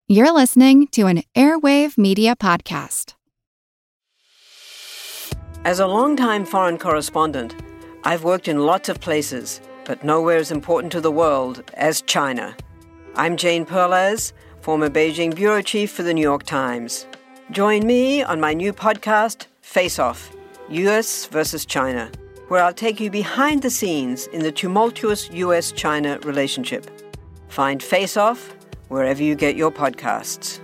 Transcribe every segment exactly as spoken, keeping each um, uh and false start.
You're listening to an Airwave Media Podcast. As a longtime foreign correspondent, I've worked in lots of places, but nowhere as important to the world as China. I'm Jane Perlez, former Beijing bureau chief for the New York Times. Join me on my new podcast, Face Off, U S versus China, where I'll take you behind the scenes in the tumultuous U S China relationship. Find Face Off wherever you get your podcasts.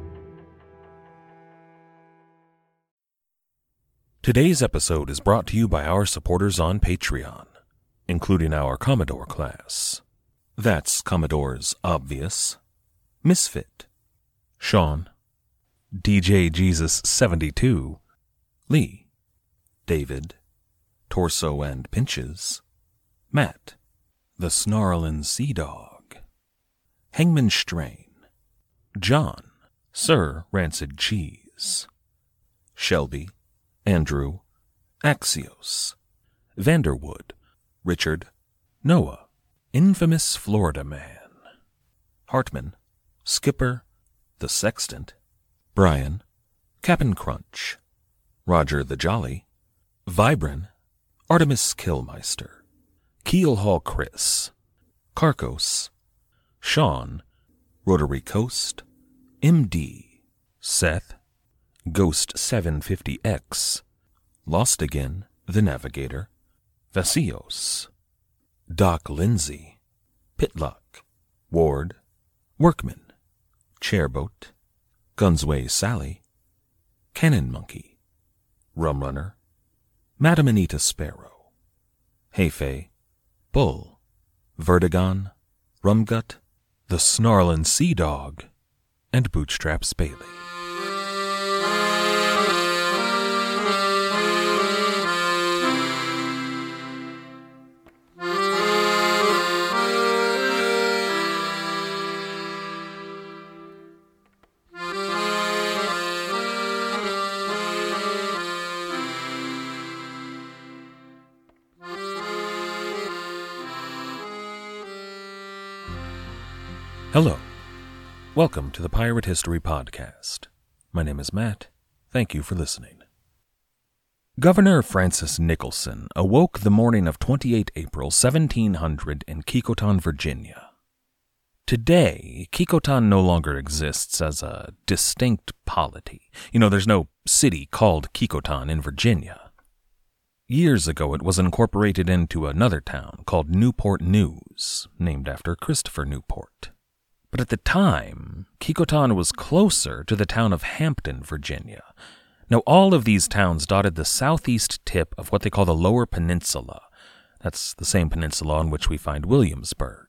Today's episode is brought to you by our supporters on Patreon, including our Commodore class. That's Commodore's Obvious, Misfit, Sean, D J Jesus seventy-two, Lee, David, Torso and Pinches, Matt, the Snarlin' Sea Dog, Hangman Strain, John, Sir Rancid Cheese, Shelby, Andrew, Axios, Vanderwood, Richard, Noah, Infamous Florida Man, Hartman, Skipper, The Sextant, Brian, Cap'n Crunch, Roger the Jolly, Vibrin, Artemis Killmeister, Keelhaul Chris, Carcos, Sean, Rotary Coast, M D, Seth, Ghost seven fifty X, Lost Again, The Navigator, Vasios, Doc Lindsay, Pitlock, Ward, Workman, Chairboat, Gunsway Sally, Cannon Monkey, Rumrunner, Madam Anita Sparrow, Heifei, Bull, Vertigon, Rumgut, the Snarlin' Sea Dog, and Bootstraps Bailey. Hello. Welcome to the Pirate History Podcast. My name is Matt. Thank you for listening. Governor Francis Nicholson awoke the morning of the twenty-eighth of April, seventeen hundred in Kecoughtan, Virginia. Today, Kecoughtan no longer exists as a distinct polity. You know, there's no city called Kecoughtan in Virginia. Years ago, it was incorporated into another town called Newport News, named after Christopher Newport. But at the time, Kecoughtan was closer to the town of Hampton, Virginia. Now, all of these towns dotted the southeast tip of what they call the Lower Peninsula. That's the same peninsula on which we find Williamsburg.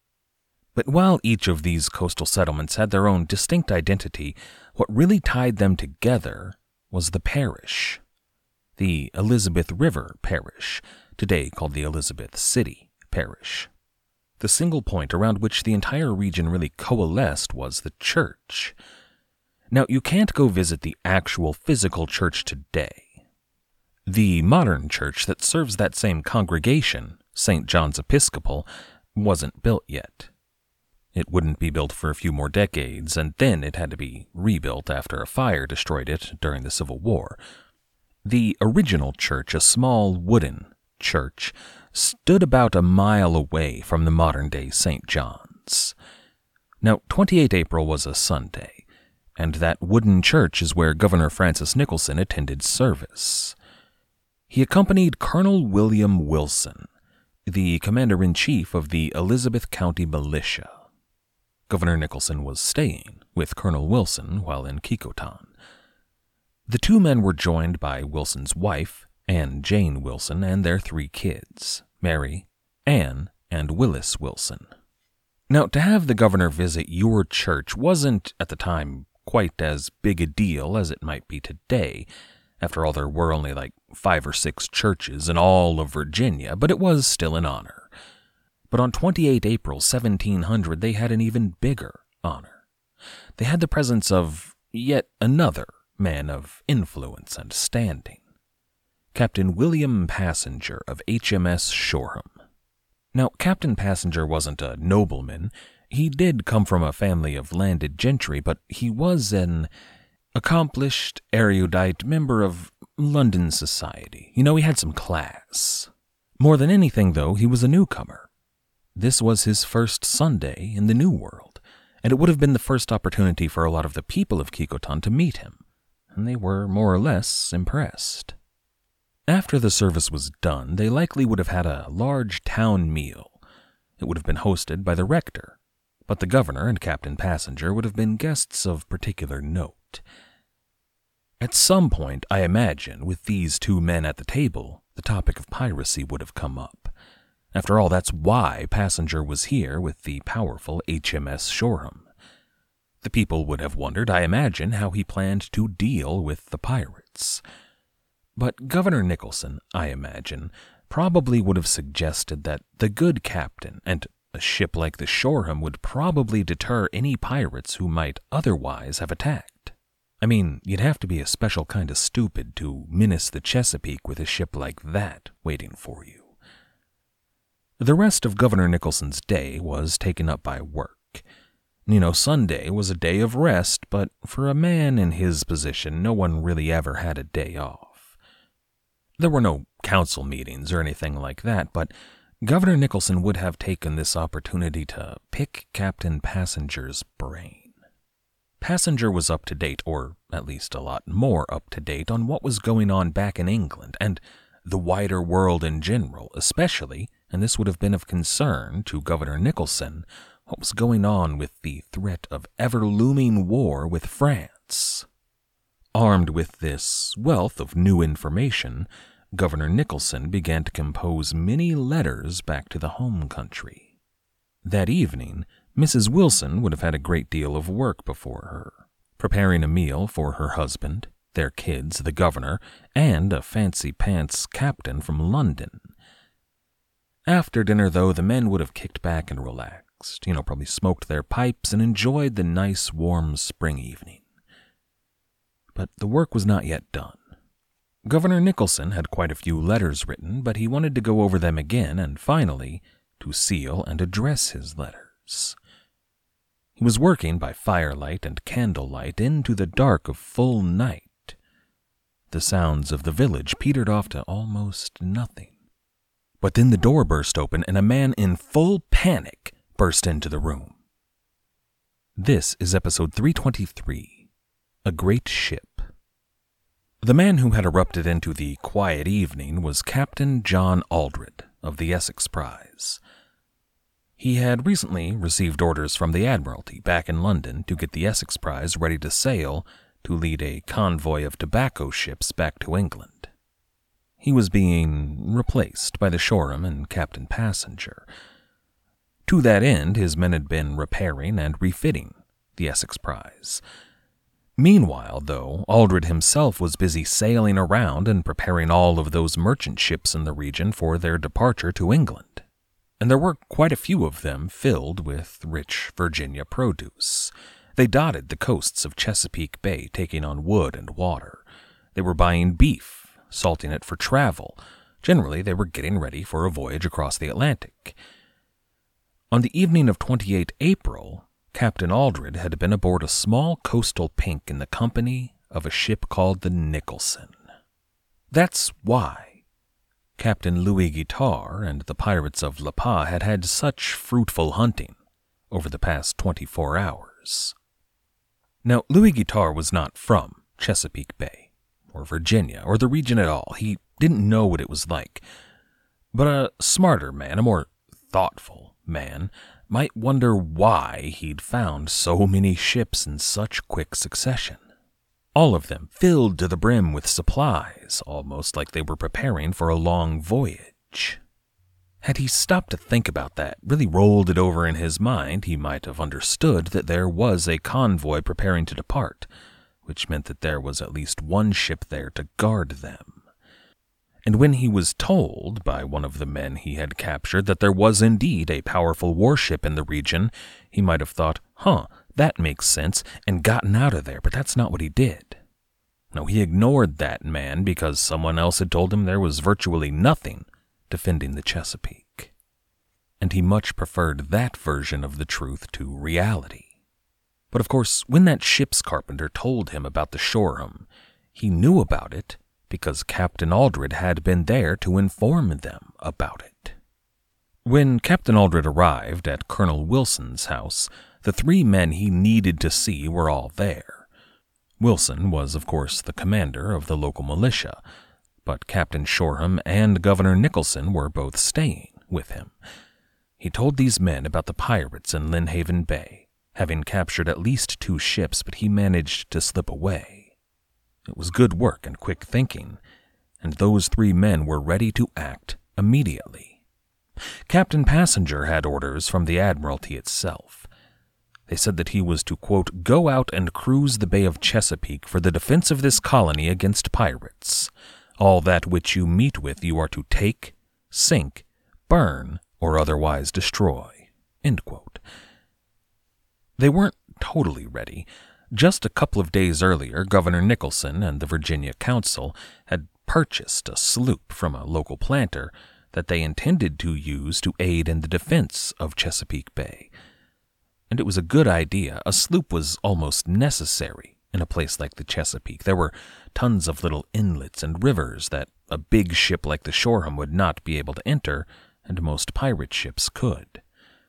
But while each of these coastal settlements had their own distinct identity, what really tied them together was the parish. The Elizabeth River Parish, today called the Elizabeth City Parish. The single point around which the entire region really coalesced was the church. Now, you can't go visit the actual physical church today. The modern church that serves that same congregation, Saint John's Episcopal, wasn't built yet. It wouldn't be built for a few more decades, and then it had to be rebuilt after a fire destroyed it during the Civil War. The original church, a small wooden church, stood about a mile away from the modern-day Saint John's. Now, the twenty-eighth of April was a Sunday, and that wooden church is where Governor Francis Nicholson attended service. He accompanied Colonel William Wilson, the commander-in-chief of the Elizabeth County Militia. Governor Nicholson was staying with Colonel Wilson while in Kecoughtan. The two men were joined by Wilson's wife, Anne Jane Wilson, and their three kids, Mary, Anne, and Willis Wilson. Now, to have the governor visit your church wasn't, at the time, quite as big a deal as it might be today. After all, there were only like five or six churches in all of Virginia, but it was still an honor. But on the twenty-eighth of April, seventeen hundred, they had an even bigger honor. They had the presence of yet another man of influence and standing. Captain William Passenger of H M S Shoreham. Now, Captain Passenger wasn't a nobleman. He did come from a family of landed gentry, but he was an accomplished, erudite member of London society. You know, he had some class. More than anything, though, he was a newcomer. This was his first Sunday in the New World, and it would have been the first opportunity for a lot of the people of Kecoughtan to meet him, and they were more or less impressed. After the service was done, they likely would have had a large town meal. It would have been hosted by the rector, but the governor and Captain Passenger would have been guests of particular note. At some point, I imagine, with these two men at the table, the topic of piracy would have come up. After all, that's why Passenger was here with the powerful H M S Shoreham. The people would have wondered, I imagine, how he planned to deal with the pirates. But Governor Nicholson, I imagine, probably would have suggested that the good captain and a ship like the Shoreham would probably deter any pirates who might otherwise have attacked. I mean, you'd have to be a special kind of stupid to menace the Chesapeake with a ship like that waiting for you. The rest of Governor Nicholson's day was taken up by work. You know, Sunday was a day of rest, but for a man in his position, no one really ever had a day off. There were no council meetings or anything like that, but Governor Nicholson would have taken this opportunity to pick Captain Passenger's brain. Passenger was up to date, or at least a lot more up to date, on what was going on back in England and the wider world in general, especially, and this would have been of concern to Governor Nicholson, what was going on with the threat of ever-looming war with France. Armed with this wealth of new information, Governor Nicholson began to compose many letters back to the home country. That evening, Missus Wilson would have had a great deal of work before her, preparing a meal for her husband, their kids, the governor, and a fancy-pants captain from London. After dinner, though, the men would have kicked back and relaxed, you know, probably smoked their pipes and enjoyed the nice, warm spring evening. But the work was not yet done. Governor Nicholson had quite a few letters written, but he wanted to go over them again and, finally, to seal and address his letters. He was working by firelight and candlelight into the dark of full night. The sounds of the village petered off to almost nothing. But then the door burst open and a man in full panic burst into the room. This is episode three twenty-three, A Great Ship. The man who had erupted into the quiet evening was Captain John Aldred of the Essex Prize. He had recently received orders from the Admiralty back in London to get the Essex Prize ready to sail to lead a convoy of tobacco ships back to England. He was being replaced by the Shoreham and Captain Passenger. To that end, his men had been repairing and refitting the Essex Prize. Meanwhile, though, Aldred himself was busy sailing around and preparing all of those merchant ships in the region for their departure to England. And there were quite a few of them filled with rich Virginia produce. They dotted the coasts of Chesapeake Bay, taking on wood and water. They were buying beef, salting it for travel. Generally, they were getting ready for a voyage across the Atlantic. On the evening of the twenty-eighth of April, Captain Aldred had been aboard a small coastal pink in the company of a ship called the Nicholson. That's why Captain Louis Guitard and the pirates of Le Pas had had such fruitful hunting over the past twenty-four hours. Now, Louis Guitard was not from Chesapeake Bay, or Virginia, or the region at all. He didn't know what it was like. But a smarter man, a more thoughtful man, might wonder why he'd found so many ships in such quick succession. All of them filled to the brim with supplies, almost like they were preparing for a long voyage. Had he stopped to think about that, really rolled it over in his mind, he might have understood that there was a convoy preparing to depart, which meant that there was at least one ship there to guard them. And when he was told by one of the men he had captured that there was indeed a powerful warship in the region, he might have thought, huh, that makes sense, and gotten out of there, but that's not what he did. No, he ignored that man because someone else had told him there was virtually nothing defending the Chesapeake. and he much preferred that version of the truth to reality. But of course, when that ship's carpenter told him about the Shoreham, he knew about it because Captain Aldred had been there to inform them about it. When Captain Aldred arrived at Colonel Wilson's house, the three men he needed to see were all there. Wilson was, of course, the commander of the local militia, but Captain Shoreham and Governor Nicholson were both staying with him. He told these men about the pirates in Lynnhaven Bay, having captured at least two ships, but he managed to slip away. It was good work and quick thinking, and those three men were ready to act immediately. Captain Passenger had orders from the Admiralty itself. They said that he was to, quote, go out and cruise the Bay of Chesapeake for the defense of this colony against pirates. All that which you meet with you are to take, sink, burn, or otherwise destroy, end quote. They weren't totally ready. Just a couple of days earlier, Governor Nicholson and the Virginia Council had purchased a sloop from a local planter that they intended to use to aid in the defense of Chesapeake Bay. And it was a good idea. A sloop was almost necessary in a place like the Chesapeake. There were tons of little inlets and rivers that a big ship like the Shoreham would not be able to enter, and most pirate ships could.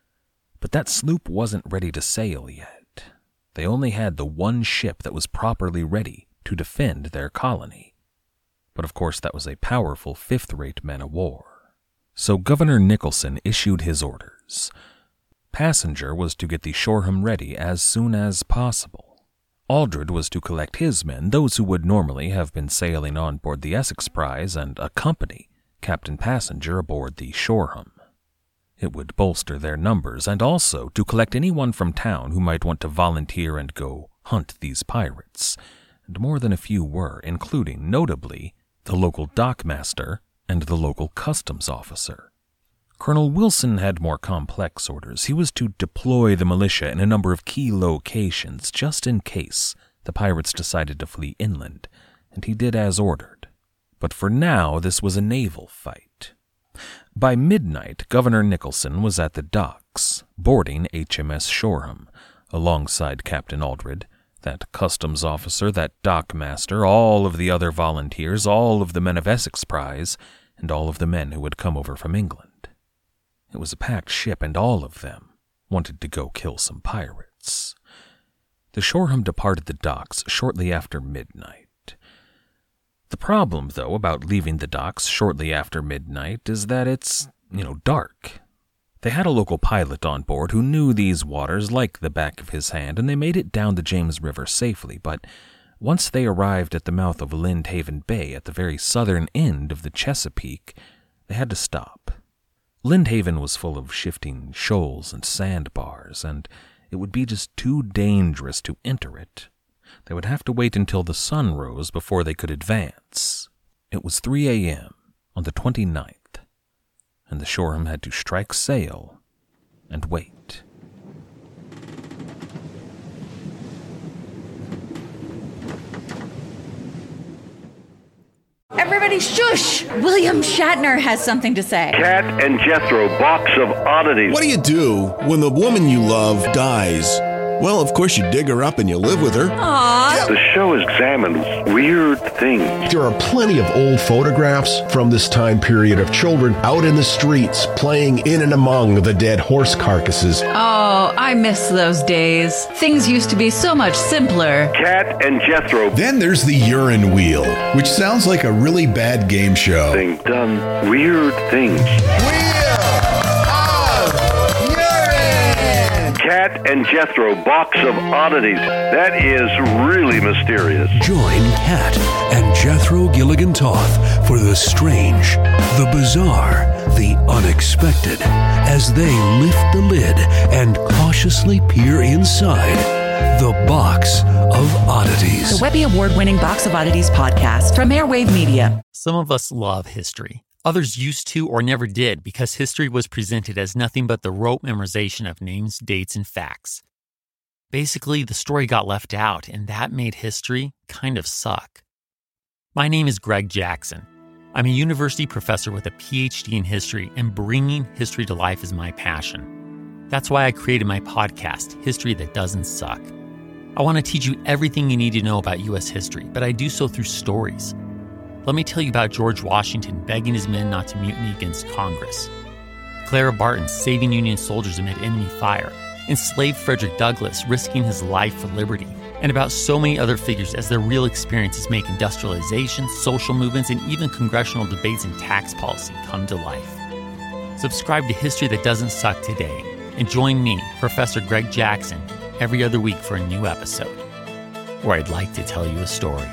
But that sloop wasn't ready to sail yet. They only had the one ship that was properly ready to defend their colony. But of course that was a powerful fifth-rate man-of-war. So Governor Nicholson issued his orders. Passenger was to get the Shoreham ready as soon as possible. Aldred was to collect his men, those who would normally have been sailing on board the Essex prize, and accompany Captain Passenger aboard the Shoreham. It would bolster their numbers, and also to collect anyone from town who might want to volunteer and go hunt these pirates. And more than a few were, including, notably, the local dockmaster and the local customs officer. Colonel Wilson had more complex orders. He was to deploy the militia in a number of key locations, just in case the pirates decided to flee inland, and he did as ordered. But for now, this was a naval fight. By midnight, Governor Nicholson was at the docks, boarding H M S Shoreham, alongside Captain Aldred, that customs officer, that dockmaster, all of the other volunteers, all of the men of Essex prize, and all of the men who had come over from England. It was a packed ship, and all of them wanted to go kill some pirates. The Shoreham departed the docks shortly after midnight. The problem, though, about leaving the docks shortly after midnight is that it's, you know, dark. They had a local pilot on board who knew these waters like the back of his hand, and they made it down the James River safely, but once they arrived at the mouth of Lynnhaven Bay at the very southern end of the Chesapeake, they had to stop. Lynnhaven was full of shifting shoals and sandbars, and it would be just too dangerous to enter it. They would have to wait until the sun rose before they could advance. It was three a.m. on the twenty-ninth, and the Shoreham had to strike sail and wait. Everybody shush! William Shatner has something to say. Cat and Jethro, box of oddities. What do you do when the woman you love dies? Well, of course you dig her up and you live with her. Aww. The show examines weird things. There are plenty of old photographs from this time period of children out in the streets playing in and among the dead horse carcasses. Oh, I miss those days. Things used to be so much simpler. Cat and Jethro. Then there's the urine wheel, which sounds like a really bad game show. Thing done weird things. Cat and Jethro, box of oddities. That is really mysterious. Join Cat and Jethro Gilligan Toth for the strange, the bizarre, the unexpected, as they lift the lid and cautiously peer inside the Box of Oddities. The Webby Award-winning Box of Oddities podcast from Airwave Media. Some of us love history. Others used to or never did because history was presented as nothing but the rote memorization of names, dates, and facts. Basically, the story got left out, and that made history kind of suck. My name is Greg Jackson. I'm a university professor with a P H D in history, and bringing history to life is my passion. That's why I created my podcast, History That Doesn't Suck. I want to teach you everything you need to know about U S history, but I do so through stories. Let me tell you about George Washington begging his men not to mutiny against Congress, Clara Barton saving Union soldiers amid enemy fire, enslaved Frederick Douglass risking his life for liberty, and about so many other figures as their real experiences make industrialization, social movements, and even congressional debates and tax policy come to life. Subscribe to History That Doesn't Suck today, and join me, Professor Greg Jackson, every other week for a new episode, where I'd like to tell you a story.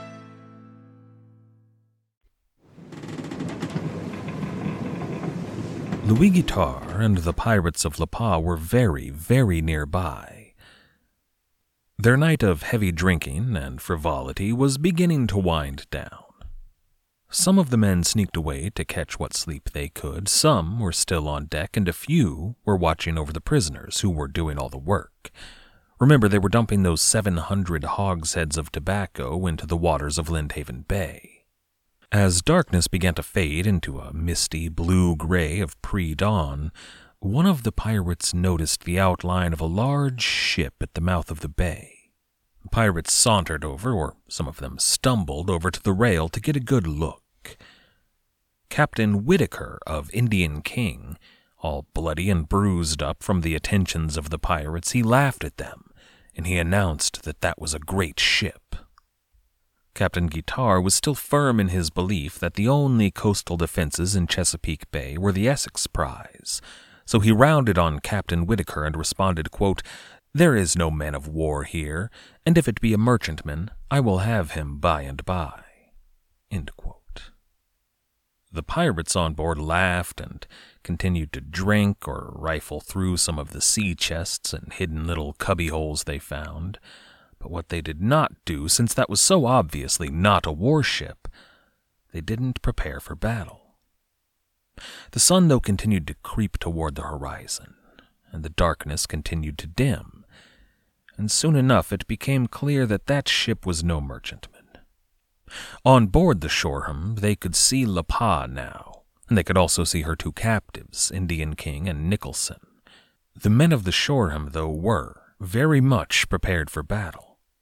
Louis Guitare and the pirates of Le Pas were very, very nearby. Their night of heavy drinking and frivolity was beginning to wind down. Some of the men sneaked away to catch what sleep they could, some were still on deck, and a few were watching over the prisoners who were doing all the work. Remember, they were dumping those seven hundred hogsheads of tobacco into the waters of Lyndhaven Bay. As darkness began to fade into a misty blue-gray of pre-dawn, one of the pirates noticed the outline of a large ship at the mouth of the bay. The pirates sauntered over, or some of them stumbled over to the rail to get a good look. Captain Whitaker of Indian King, all bloody and bruised up from the attentions of the pirates, he laughed at them, and he announced that that was a great ship. Captain Guitare was still firm in his belief that the only coastal defenses in Chesapeake Bay were the Essex prize, so he rounded on Captain Whitaker and responded, quote, "There is no man of war here, and if it be a merchantman, I will have him by and by." End quote. The pirates on board laughed and continued to drink or rifle through some of the sea chests and hidden little cubbyholes they found. But what they did not do, since that was so obviously not a warship, they didn't prepare for battle. The sun, though, continued to creep toward the horizon, and the darkness continued to dim, and soon enough it became clear that that ship was no merchantman. On board the Shoreham, they could see Le Pas now, and they could also see her two captives, Indian King and Nicholson. The men of the Shoreham, though, were very much prepared for battle.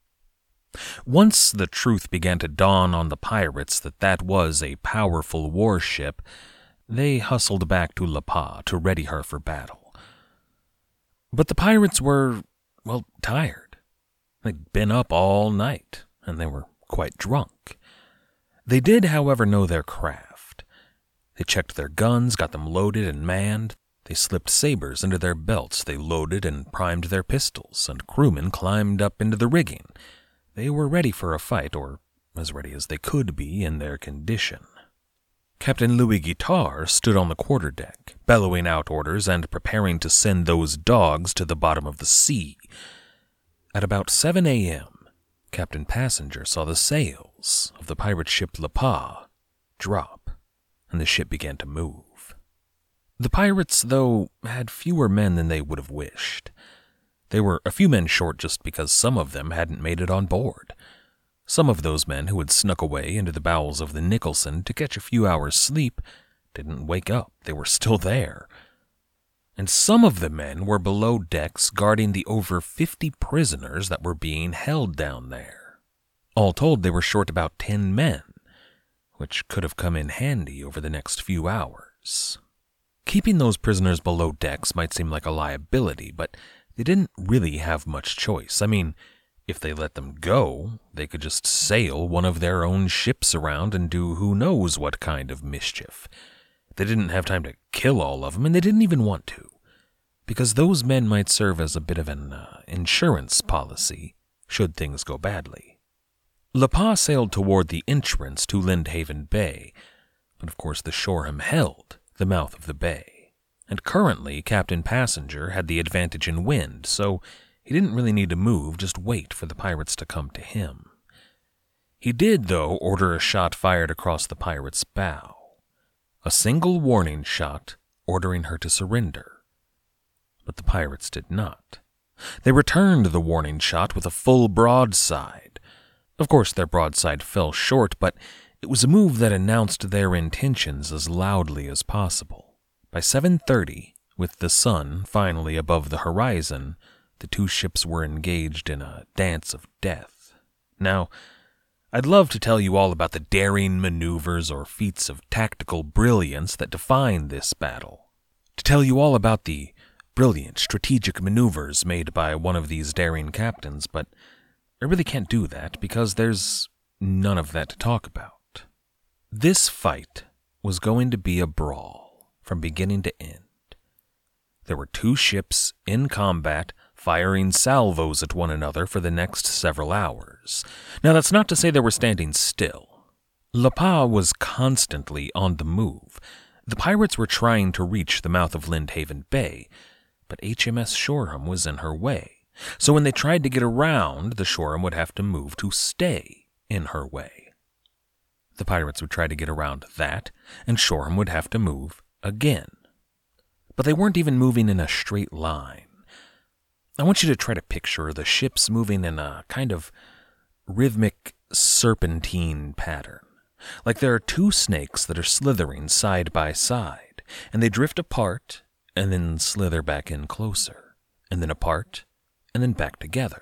Once the truth began to dawn on the pirates that that was a powerful warship, they hustled back to Le Pas to ready her for battle. But the pirates were, well, tired. They'd been up all night, and they were quite drunk. They did, however, know their craft. They checked their guns, got them loaded and manned. They slipped sabers into their belts. They loaded and primed their pistols, and crewmen climbed up into the rigging. They were ready for a fight, or as ready as they could be in their condition. Captain Louis Guitare stood on the quarterdeck, bellowing out orders and preparing to send those dogs to the bottom of the sea. At about seven a.m., Captain Passenger saw the sails of the pirate ship Le Pas drop, and the ship began to move. The pirates, though, had fewer men than they would have wished. They were a few men short just because some of them hadn't made it on board. Some of those men who had snuck away into the bowels of the Nicholson to catch a few hours' sleep didn't wake up. They were still there. And some of the men were below decks guarding the over fifty prisoners that were being held down there. All told, they were short about ten men, which could have come in handy over the next few hours. Keeping those prisoners below decks might seem like a liability, but they didn't really have much choice. I mean, if they let them go, they could just sail one of their own ships around and do who knows what kind of mischief. They didn't have time to kill all of them, and they didn't even want to, because those men might serve as a bit of an uh, insurance policy should things go badly. Le Pas sailed toward the entrance to Lyndhaven Bay, but of course the Shoreham held the mouth of the bay. And currently, Captain Passenger had the advantage in wind, so he didn't really need to move, just wait for the pirates to come to him. He did, though, order a shot fired across the pirate's bow. A single warning shot, ordering her to surrender. But the pirates did not. They returned the warning shot with a full broadside. Of course, their broadside fell short, but It was a move that announced their intentions as loudly as possible. By seven thirty, with the sun finally above the horizon, the two ships were engaged in a dance of death. Now, I'd love to tell you all about the daring maneuvers or feats of tactical brilliance that define this battle. To tell you all about the brilliant strategic maneuvers made by one of these daring captains, but I really can't do that because there's none of that to talk about. This fight was going to be a brawl from beginning to end. There were two ships in combat firing salvos at one another for the next several hours. Now, that's not to say they were standing still. Le Pas was constantly on the move. The pirates were trying to reach the mouth of Lyndhaven Bay, but H M S Shoreham was in her way. So when they tried to get around, the Shoreham would have to move to stay in her way. The pirates would try to get around that, and Shoreham would have to move again. But they weren't even moving in a straight line. I want you to try to picture the ships moving in a kind of rhythmic serpentine pattern. Like there are two snakes that are slithering side by side, and they drift apart and then slither back in closer, and then apart and then back together.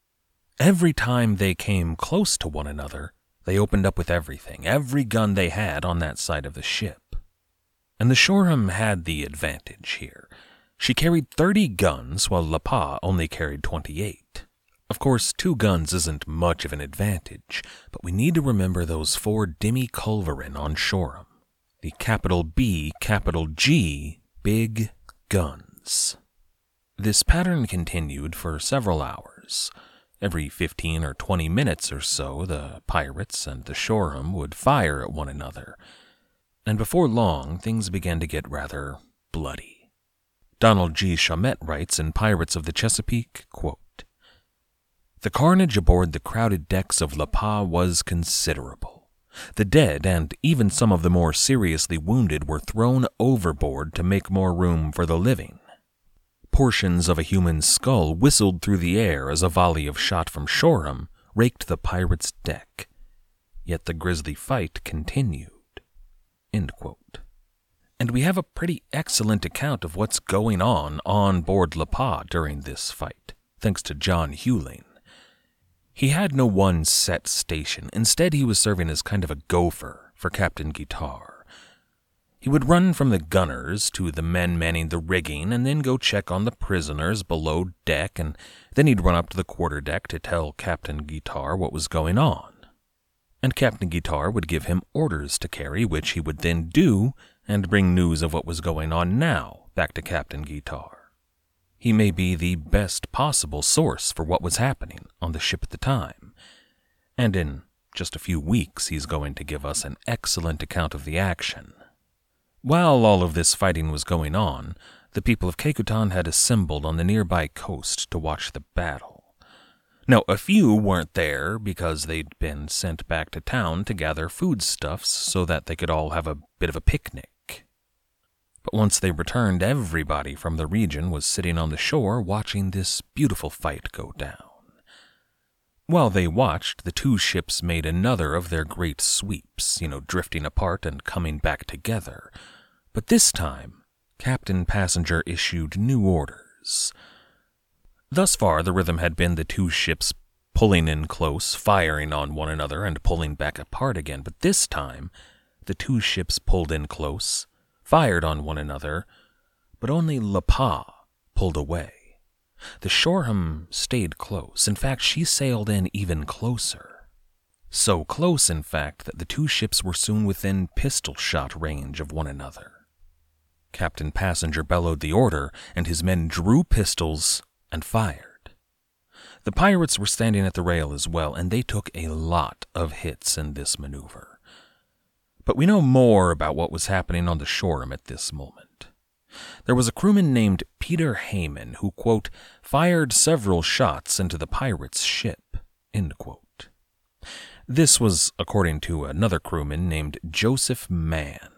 Every time they came close to one another, they opened up with everything, every gun they had on that side of the ship. And the Shoreham had the advantage here. She carried thirty guns, while Le Pas only carried twenty-eight. Of course, two guns isn't much of an advantage, but we need to remember those four Demi Culverin on Shoreham. The capital B, capital G, big guns. This pattern continued for several hours. Every fifteen or twenty minutes or so, the pirates and the Shoreham would fire at one another. And before long, things began to get rather bloody. Donald G. Chalmette writes in Pirates of the Chesapeake, quote, "The carnage aboard the crowded decks of Le Pas was considerable. The dead and even some of the more seriously wounded were thrown overboard to make more room for the living. Portions of a human skull whistled through the air as a volley of shot from Shoreham raked the pirate's deck. Yet the grisly fight continued." End quote. And we have a pretty excellent account of what's going on on board Le Pas during this fight, thanks to John Hewling. He had no one set station. Instead, he was serving as kind of a gopher for Captain Guitar. He would run from the gunners to the men manning the rigging and then go check on the prisoners below deck, and then he'd run up to the quarterdeck to tell Captain Guitar what was going on. And Captain Guitar would give him orders to carry, which he would then do, and bring news of what was going on now back to Captain Guitar. He may be the best possible source for what was happening on the ship at the time, and in just a few weeks he's going to give us an excellent account of the action. While all of this fighting was going on, the people of Kekutan had assembled on the nearby coast to watch the battle. Now, a few weren't there because they'd been sent back to town to gather foodstuffs so that they could all have a bit of a picnic. But once they returned, everybody from the region was sitting on the shore watching this beautiful fight go down. While they watched, the two ships made another of their great sweeps, you know, drifting apart and coming back together. But this time, Captain Passenger issued new orders. Thus far, the rhythm had been the two ships pulling in close, firing on one another, and pulling back apart again. But this time, the two ships pulled in close, fired on one another, but only Le Pas pulled away. The Shoreham stayed close. In fact, she sailed in even closer. So close, in fact, that the two ships were soon within pistol-shot range of one another. Captain Passenger bellowed the order, and his men drew pistols and fired. The pirates were standing at the rail as well, and they took a lot of hits in this maneuver. But we know more about what was happening on the Shoreham at this moment. There was a crewman named Peter Heyman who, quote, fired several shots into the pirates' ship, end quote. This was according to another crewman named Joseph Mann.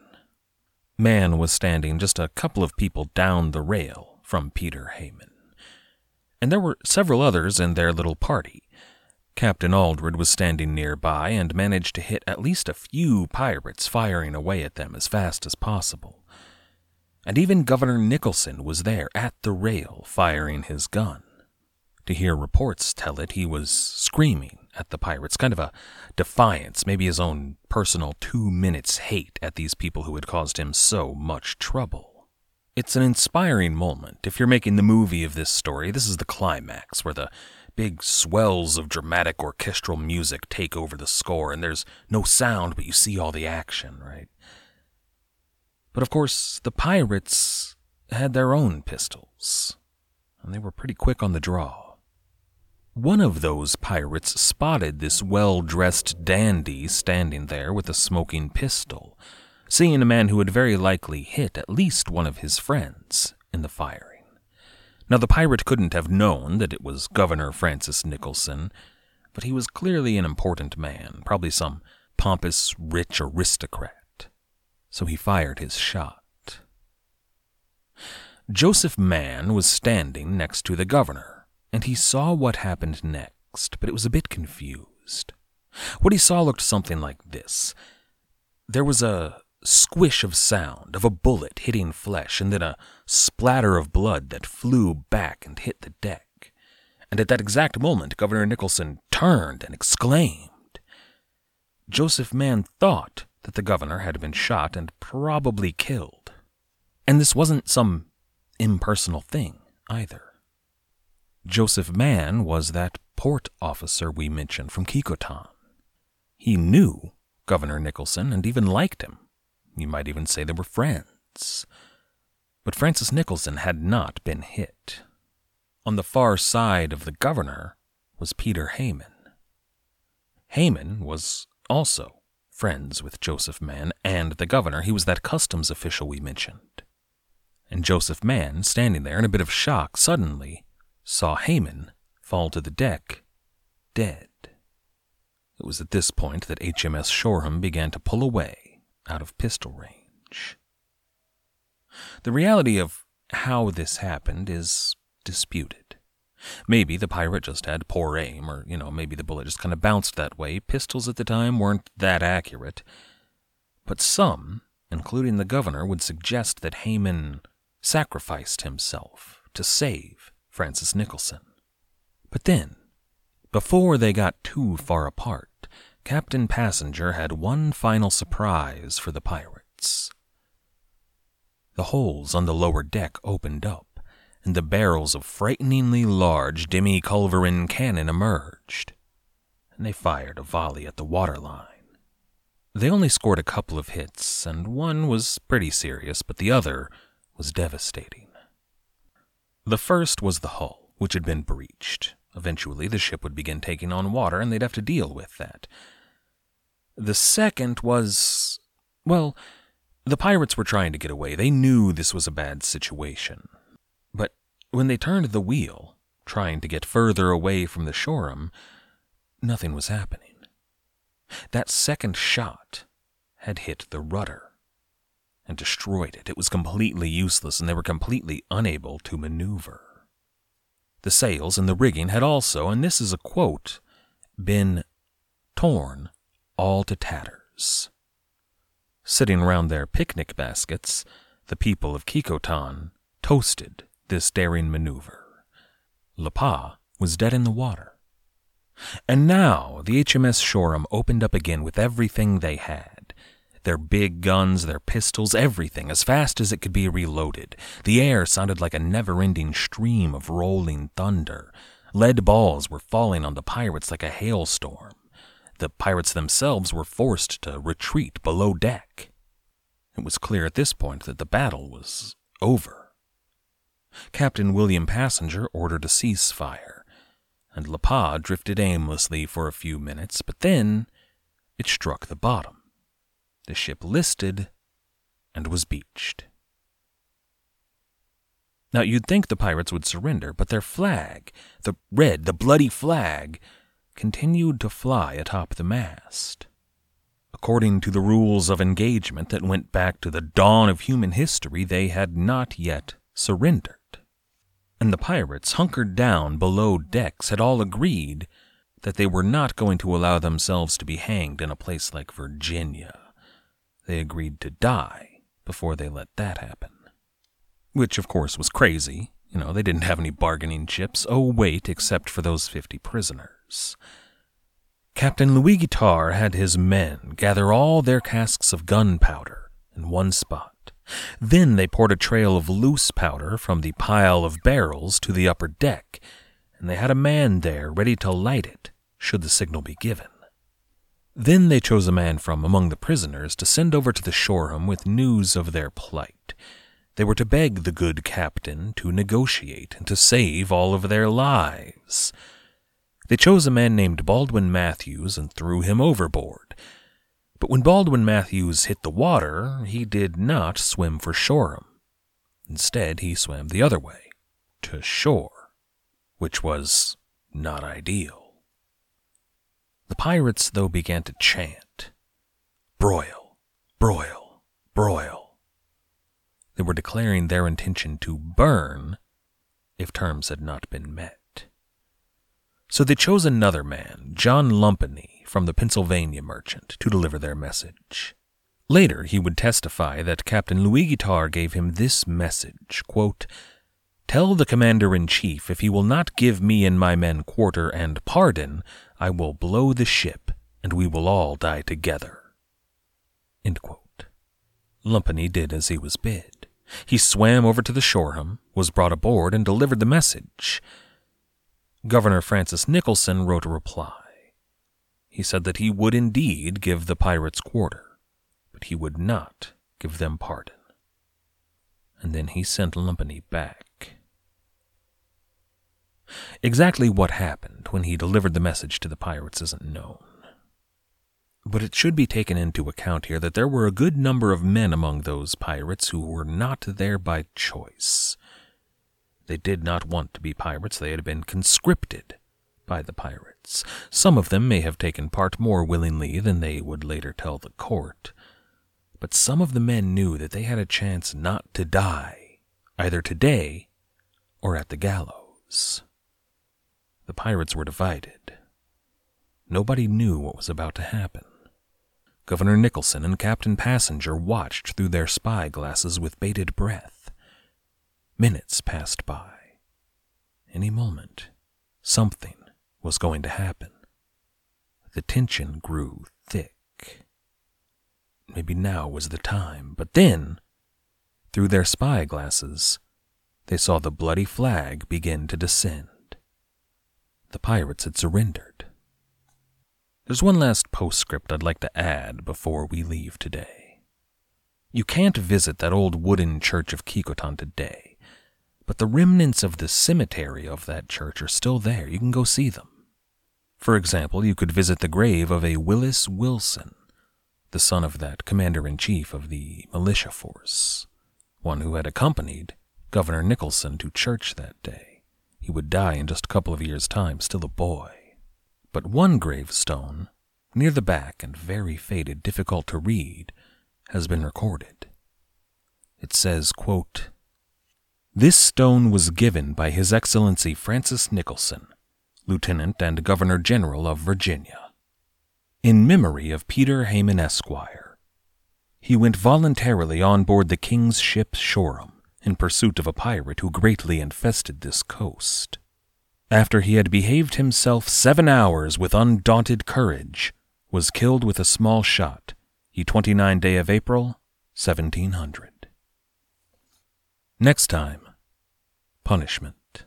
Mann was standing just a couple of people down the rail from Peter Heyman. And there were several others in their little party. Captain Aldred was standing nearby and managed to hit at least a few pirates, firing away at them as fast as possible. And even Governor Nicholson was there at the rail, firing his gun. To hear reports tell it, he was screaming at the pirates, kind of a defiance, maybe his own personal two minutes hate at these people who had caused him so much trouble. It's an inspiring moment. If you're making the movie of this story, this is the climax, where the big swells of dramatic orchestral music take over the score, and there's no sound, but you see all the action, right? But of course, the pirates had their own pistols, and they were pretty quick on the draw. One of those pirates spotted this well-dressed dandy standing there with a smoking pistol, seeing a man who had very likely hit at least one of his friends in the firing. Now, the pirate couldn't have known that it was Governor Francis Nicholson, but he was clearly an important man, probably some pompous, rich aristocrat. So he fired his shot. Joseph Mann was standing next to the governor, and he saw what happened next, but it was a bit confused. What he saw looked something like this. There was a squish of sound of a bullet hitting flesh, and then a splatter of blood that flew back and hit the deck. And at that exact moment, Governor Nicholson turned and exclaimed. Joseph Mann thought that the governor had been shot and probably killed. And this wasn't some impersonal thing, either. Joseph Mann was that port officer we mentioned from Kecoughtan. He knew Governor Nicholson and even liked him. You might even say they were friends. But Francis Nicholson had not been hit. On the far side of the governor was Peter Hayman. Hayman was also friends with Joseph Mann and the governor. He was that customs official we mentioned. And Joseph Mann, standing there in a bit of shock, suddenly saw Hayman fall to the deck, dead. It was at this point that H M S Shoreham began to pull away out of pistol range. The reality of how this happened is disputed. Maybe the pirate just had poor aim, or, you know, maybe the bullet just kind of bounced that way. Pistols at the time weren't that accurate. But some, including the governor, would suggest that Hayman sacrificed himself to save Francis Nicholson. But then, before they got too far apart, Captain Passenger had one final surprise for the pirates. The holes on the lower deck opened up, and the barrels of frighteningly large demi-culverin cannon emerged, and they fired a volley at the waterline. They only scored a couple of hits, and one was pretty serious, but the other was devastating. The first was the hull, which had been breached. Eventually, the ship would begin taking on water, and they'd have to deal with that. The second was, well, the pirates were trying to get away. They knew this was a bad situation. But when they turned the wheel, trying to get further away from the Shoreham, nothing was happening. That second shot had hit the rudder and destroyed it. It was completely useless, and they were completely unable to maneuver. The sails and the rigging had also, and this is a quote, been torn all to tatters. Sitting round their picnic baskets, the people of Kecoughtan toasted this daring maneuver. Le Pas was dead in the water. And now the H M S Shoreham opened up again with everything they had. Their big guns, their pistols, everything, as fast as it could be reloaded. The air sounded like a never-ending stream of rolling thunder. Lead balls were falling on the pirates like a hailstorm. The pirates themselves were forced to retreat below deck. It was clear at this point that the battle was over. Captain William Passenger ordered a ceasefire, and Le Pas drifted aimlessly for a few minutes, but then it struck the bottom. The ship listed and was beached. Now, you'd think the pirates would surrender, but their flag, the red, the bloody flag, continued to fly atop the mast. According to the rules of engagement that went back to the dawn of human history, they had not yet surrendered. And the pirates, hunkered down below decks, had all agreed that they were not going to allow themselves to be hanged in a place like Virginia. They agreed to die before they let that happen. Which, of course, was crazy. You know, they didn't have any bargaining chips. Oh, wait, except for those fifty prisoners. Captain Louis Guitard had his men gather all their casks of gunpowder in one spot. Then they poured a trail of loose powder from the pile of barrels to the upper deck, and they had a man there ready to light it, should the signal be given. Then they chose a man from among the prisoners to send over to the Shoreham with news of their plight. They were to beg the good captain to negotiate and to save all of their lives. They chose a man named Baldwin Matthews and threw him overboard. But when Baldwin Matthews hit the water, he did not swim for Shoreham. Instead, he swam the other way, to shore, which was not ideal. The pirates, though, began to chant, "Broil, broil, broil." They were declaring their intention to burn if terms had not been met. So they chose another man, John Lumpany, from the Pennsylvania Merchant, to deliver their message. Later, he would testify that Captain Louis Guitard gave him this message, quote, "Tell the commander-in-chief if he will not give me and my men quarter and pardon, I will blow the ship, and we will all die together." End quote. Lumpany did as he was bid. He swam over to the Shoreham, was brought aboard, and delivered the message. Governor Francis Nicholson wrote a reply. He said that he would indeed give the pirates quarter, but he would not give them pardon. And then he sent Lumpany back. Exactly what happened when he delivered the message to the pirates isn't known. But it should be taken into account here that there were a good number of men among those pirates who were not there by choice. They did not want to be pirates. They had been conscripted by the pirates. Some of them may have taken part more willingly than they would later tell the court. But some of the men knew that they had a chance not to die, either today or at the gallows. The pirates were divided. Nobody knew what was about to happen. Governor Nicholson and Captain Passenger watched through their spy glasses with bated breath. Minutes passed by. Any moment, something was going to happen. The tension grew thick. Maybe now was the time, but then, through their spy glasses, they saw the bloody flag begin to descend. The pirates had surrendered. There's one last postscript I'd like to add before we leave today. You can't visit that old wooden church of Kikotan today, but the remnants of the cemetery of that church are still there. You can go see them. For example, you could visit the grave of a Willis Wilson, the son of that commander-in-chief of the militia force, one who had accompanied Governor Nicholson to church that day. He would die in just a couple of years' time, still a boy. But one gravestone, near the back and very faded, difficult to read, has been recorded. It says, quote, "This stone was given by His Excellency Francis Nicholson, Lieutenant and Governor General of Virginia, in memory of Peter Hayman Esquire. He went voluntarily on board the King's ship Shoreham in pursuit of a pirate who greatly infested this coast. After he had behaved himself seven hours with undaunted courage, was killed with a small shot, ye twenty-ninth day of April, seventeen hundred. Next time, punishment.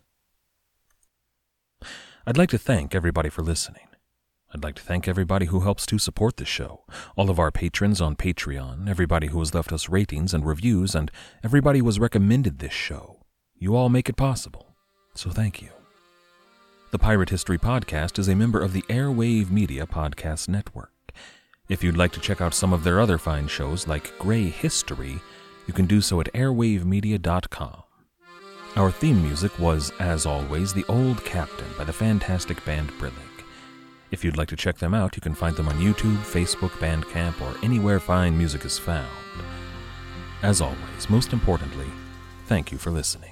I'd like to thank everybody for listening. I'd like to thank everybody who helps to support the show, all of our patrons on Patreon, everybody who has left us ratings and reviews, and everybody who has recommended this show. You all make it possible, so thank you. The Pirate History Podcast is a member of the Airwave Media Podcast Network. If you'd like to check out some of their other fine shows like Grey History, you can do so at airwave media dot com. Our theme music was, as always, The Old Captain by the fantastic band Brillig. If you'd like to check them out, you can find them on YouTube, Facebook, Bandcamp, or anywhere fine music is found. As always, most importantly, thank you for listening.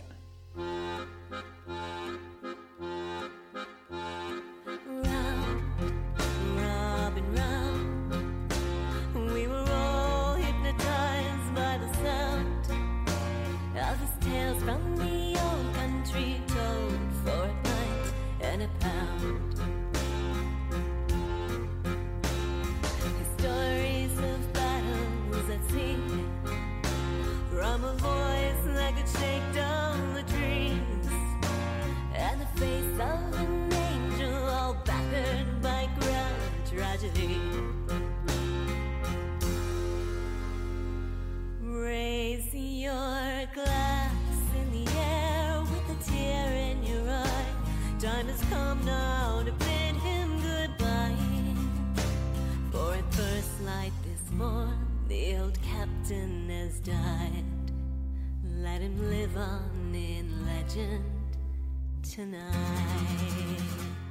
captain has died. Let him live on in legend tonight.